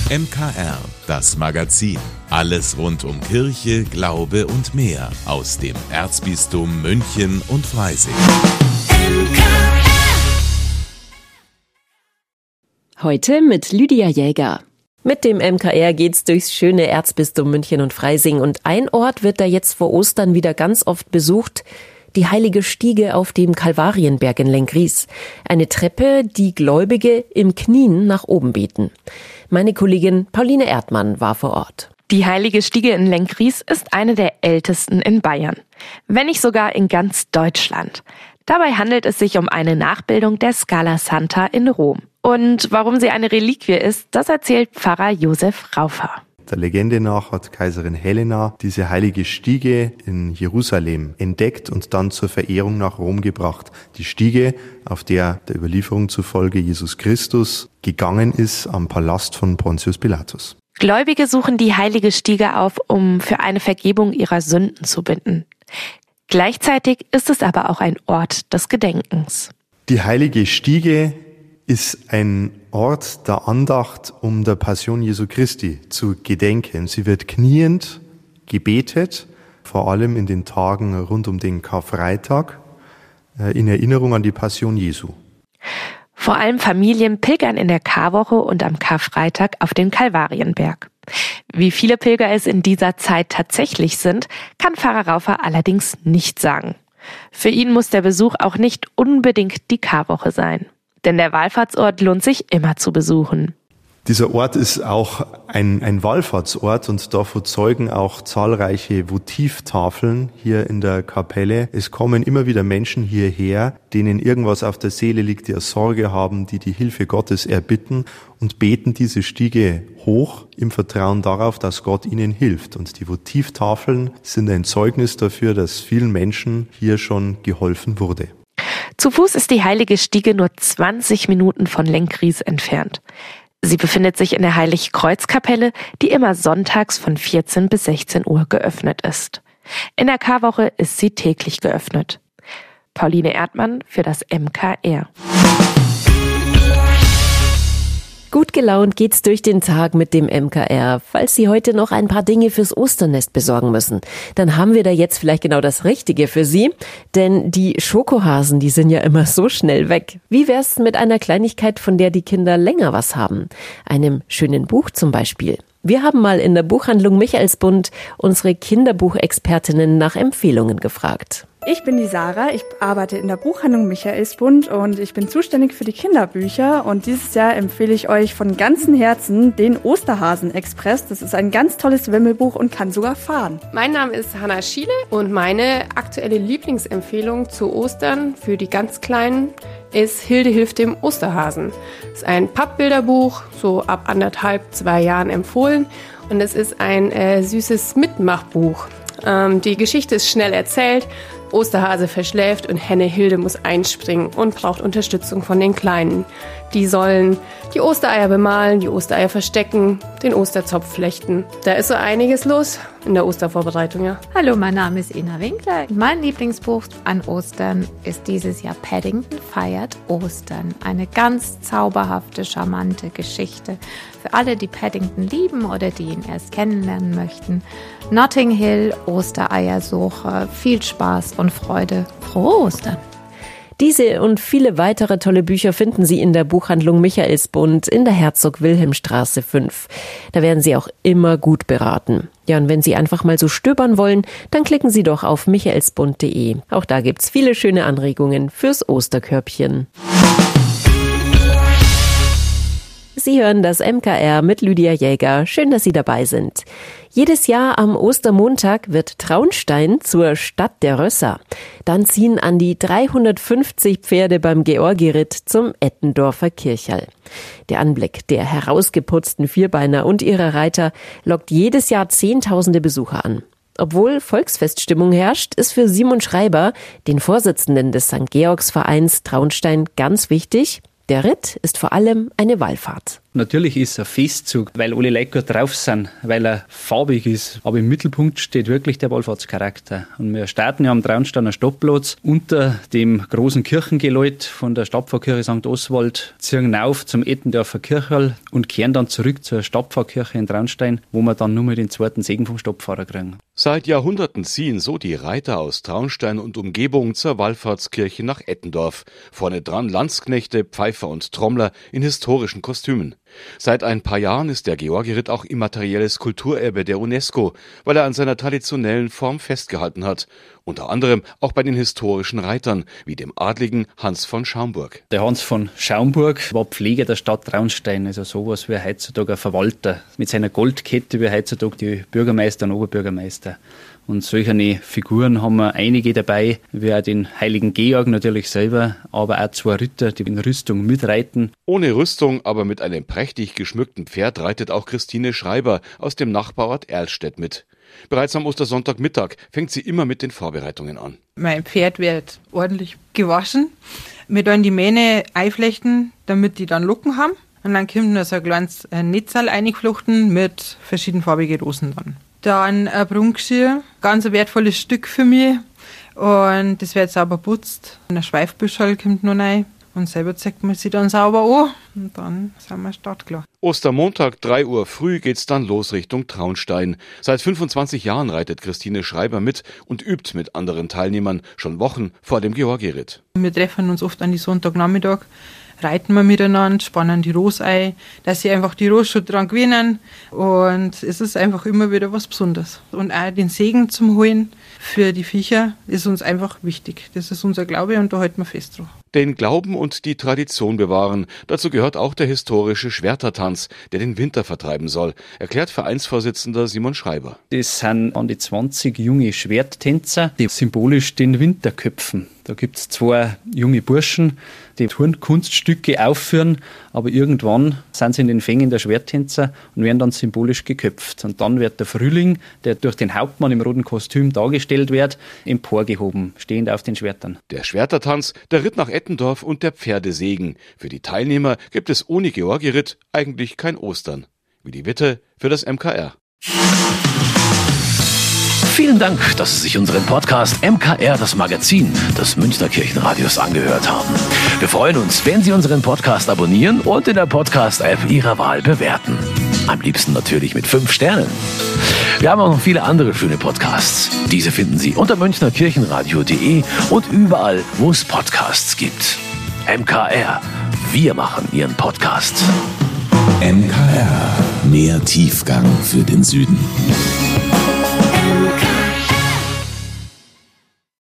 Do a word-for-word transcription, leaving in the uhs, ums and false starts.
M K R, das Magazin. Alles rund um Kirche, Glaube und mehr aus dem Erzbistum München und Freising. Heute mit Lydia Jäger. Mit dem M K R geht's durchs schöne Erzbistum München und Freising und ein Ort wird da jetzt vor Ostern wieder ganz oft besucht: die Heilige Stiege auf dem Kalvarienberg in Lenggries. Eine Treppe, die Gläubige im Knien nach oben beten. Meine Kollegin Pauline Erdmann war vor Ort. Die Heilige Stiege in Lenggries ist eine der ältesten in Bayern, wenn nicht sogar in ganz Deutschland. Dabei handelt es sich um eine Nachbildung der Scala Santa in Rom. Und warum sie eine Reliquie ist, das erzählt Pfarrer Josef Raufer. Der Legende nach hat Kaiserin Helena diese heilige Stiege in Jerusalem entdeckt und dann zur Verehrung nach Rom gebracht. Die Stiege, auf der der Überlieferung zufolge Jesus Christus gegangen ist am Palast von Pontius Pilatus. Gläubige suchen die heilige Stiege auf, um für eine Vergebung ihrer Sünden zu bitten. Gleichzeitig ist es aber auch ein Ort des Gedenkens. Die heilige Stiege ist ein Ort der Andacht, um der Passion Jesu Christi zu gedenken. Sie wird kniend gebetet, vor allem in den Tagen rund um den Karfreitag, in Erinnerung an die Passion Jesu. Vor allem Familien pilgern in der Karwoche und am Karfreitag auf den Kalvarienberg. Wie viele Pilger es in dieser Zeit tatsächlich sind, kann Pfarrer Raufer allerdings nicht sagen. Für ihn muss der Besuch auch nicht unbedingt die Karwoche sein. Denn der Wallfahrtsort lohnt sich immer zu besuchen. Dieser Ort ist auch ein, ein Wallfahrtsort und davon zeugen auch zahlreiche Votivtafeln hier in der Kapelle. Es kommen immer wieder Menschen hierher, denen irgendwas auf der Seele liegt, die eine Sorge haben, die die Hilfe Gottes erbitten und beten diese Stiege hoch im Vertrauen darauf, dass Gott ihnen hilft. Und die Votivtafeln sind ein Zeugnis dafür, dass vielen Menschen hier schon geholfen wurde. Zu Fuß ist die Heilige Stiege nur zwanzig Minuten von Lenggries entfernt. Sie befindet sich in der Heiligkreuzkapelle, die immer sonntags von vierzehn bis sechzehn Uhr geöffnet ist. In der Karwoche ist sie täglich geöffnet. Pauline Erdmann für das M K R. Gut gelaunt geht's durch den Tag mit dem M K R. Falls Sie heute noch ein paar Dinge fürs Osternest besorgen müssen, dann haben wir da jetzt vielleicht genau das Richtige für Sie. Denn die Schokohasen, die sind ja immer so schnell weg. Wie wär's mit einer Kleinigkeit, von der die Kinder länger was haben? Einem schönen Buch zum Beispiel. Wir haben mal in der Buchhandlung Michaelsbund unsere Kinderbuchexpertinnen nach Empfehlungen gefragt. Ich bin die Sarah, ich arbeite in der Buchhandlung Michaelsbund und ich bin zuständig für die Kinderbücher. Und dieses Jahr empfehle ich euch von ganzem Herzen den Osterhasen-Express. Das ist ein ganz tolles Wimmelbuch und kann sogar fahren. Mein Name ist Hanna Schiele und meine aktuelle Lieblingsempfehlung zu Ostern für die ganz Kleinen ist Hilde hilft dem Osterhasen. Das ist ein Pappbilderbuch, so ab anderthalb, zwei Jahren empfohlen. Und es ist ein äh, süßes Mitmachbuch. Ähm, die Geschichte ist schnell erzählt. Osterhase verschläft und Henne Hilde muss einspringen und braucht Unterstützung von den Kleinen. Die sollen die Ostereier bemalen, die Ostereier verstecken, den Osterzopf flechten. Da ist so einiges los in der Ostervorbereitung, ja. Hallo, mein Name ist Ina Winkler. Mein Lieblingsbuch an Ostern ist dieses Jahr Paddington feiert Ostern. Eine ganz zauberhafte, charmante Geschichte für alle, die Paddington lieben oder die ihn erst kennenlernen möchten. Notting Hill, Ostereiersuche, viel Spaß und Freude. Frohe Ostern! Diese und viele weitere tolle Bücher finden Sie in der Buchhandlung Michaelsbund in der Herzog-Wilhelm-Straße fünf. Da werden Sie auch immer gut beraten. Ja, und wenn Sie einfach mal so stöbern wollen, dann klicken Sie doch auf michaelsbund punkt de. Auch da gibt's viele schöne Anregungen fürs Osterkörbchen. Sie hören das M K R mit Lydia Jäger. Schön, dass Sie dabei sind. Jedes Jahr am Ostermontag wird Traunstein zur Stadt der Rösser. Dann ziehen an die dreihundertfünfzig Pferde beim Georgiritt zum Ettendorfer Kirchhall. Der Anblick der herausgeputzten Vierbeiner und ihrer Reiter lockt jedes Jahr Zehntausende Besucher an. Obwohl Volksfeststimmung herrscht, ist für Simon Schreiber, den Vorsitzenden des Sankt Georgs Vereins Traunstein, ganz wichtig: der Ritt ist vor allem eine Wallfahrt. Natürlich ist es ein Festzug, weil alle Leute gut drauf sind, weil er farbig ist. Aber im Mittelpunkt steht wirklich der Wallfahrtscharakter. Und wir starten ja am Traunsteiner Stadtplatz unter dem großen Kirchengeläut von der Stadtpfarrkirche Sankt Oswald, ziehen auf zum Ettendorfer Kirchhall und kehren dann zurück zur Stadtpfarrkirche in Traunstein, wo wir dann nur mal den zweiten Segen vom Stadtpfarrer kriegen. Seit Jahrhunderten ziehen so die Reiter aus Traunstein und Umgebung zur Wallfahrtskirche nach Ettendorf. Vorne dran Landsknechte, Pfeifer und Trommler in historischen Kostümen. Seit ein paar Jahren ist der Georgiritt auch immaterielles Kulturerbe der UNESCO, weil er an seiner traditionellen Form festgehalten hat. Unter anderem auch bei den historischen Reitern, wie dem Adligen Hans von Schaumburg. Der Hans von Schaumburg war Pfleger der Stadt Traunstein, also sowas wie heutzutage ein Verwalter. Mit seiner Goldkette wie heutzutage die Bürgermeister und Oberbürgermeister. Und solche Figuren haben wir einige dabei, wie auch den heiligen Georg natürlich selber, aber auch zwei Ritter, die in Rüstung mitreiten. Ohne Rüstung, aber mit einem prächtig geschmückten Pferd reitet auch Christine Schreiber aus dem Nachbarort Erlstedt mit. Bereits am Ostersonntagmittag fängt sie immer mit den Vorbereitungen an. Mein Pferd wird ordentlich gewaschen. Wir dann die Mähne einflechten, damit die dann Locken haben. Und dann kommt noch so ein kleines Netzal eingeflochten mit verschiedenfarbigen Rosen dann. Dann ein Prunkgeschirr, ganz ein wertvolles Stück für mich. Und das wird sauber putzt. Ein Schweifbüschel kommt noch rein. Und selber zeigt man sie dann sauber an. Und dann sind wir startklar. Ostermontag, drei Uhr früh, geht's dann los Richtung Traunstein. Seit fünfundzwanzig Jahren reitet Christine Schreiber mit und übt mit anderen Teilnehmern schon Wochen vor dem Georgiritt. Wir treffen uns oft an die Sonntagnachmittag, reiten wir miteinander, spannen die Ross ein, dass sie einfach die Ross schon dran gewinnen. Und es ist einfach immer wieder was Besonderes. Und auch den Segen zum Holen für die Viecher ist uns einfach wichtig. Das ist unser Glaube und da halten wir fest drauf. Den Glauben und die Tradition bewahren. Dazu gehört auch der historische Schwertertanz, der den Winter vertreiben soll, erklärt Vereinsvorsitzender Simon Schreiber. Das sind an die zwanzig junge Schwerttänzer, die symbolisch den Winter köpfen. Da gibt es zwei junge Burschen, die Turnkunststücke aufführen, aber irgendwann sind sie in den Fängen der Schwerttänzer und werden dann symbolisch geköpft. Und dann wird der Frühling, der durch den Hauptmann im roten Kostüm dargestellt wird, emporgehoben, stehend auf den Schwertern. Der Schwertertanz, der Ritt nach Ettendorf und der Pferdesegen. Für die Teilnehmer gibt es ohne Georgiritt eigentlich kein Ostern. Wie die Witte für das M K R. Vielen Dank, dass Sie sich unseren Podcast M K R, das Magazin des Münchner Kirchenradios, angehört haben. Wir freuen uns, wenn Sie unseren Podcast abonnieren und in der Podcast-App Ihrer Wahl bewerten. Am liebsten natürlich mit fünf Sternen. Wir haben auch noch viele andere schöne Podcasts. Diese finden Sie unter münchner kirchenradio punkt de und überall, wo es Podcasts gibt. M K R, wir machen Ihren Podcast. M K R, mehr Tiefgang für den Süden.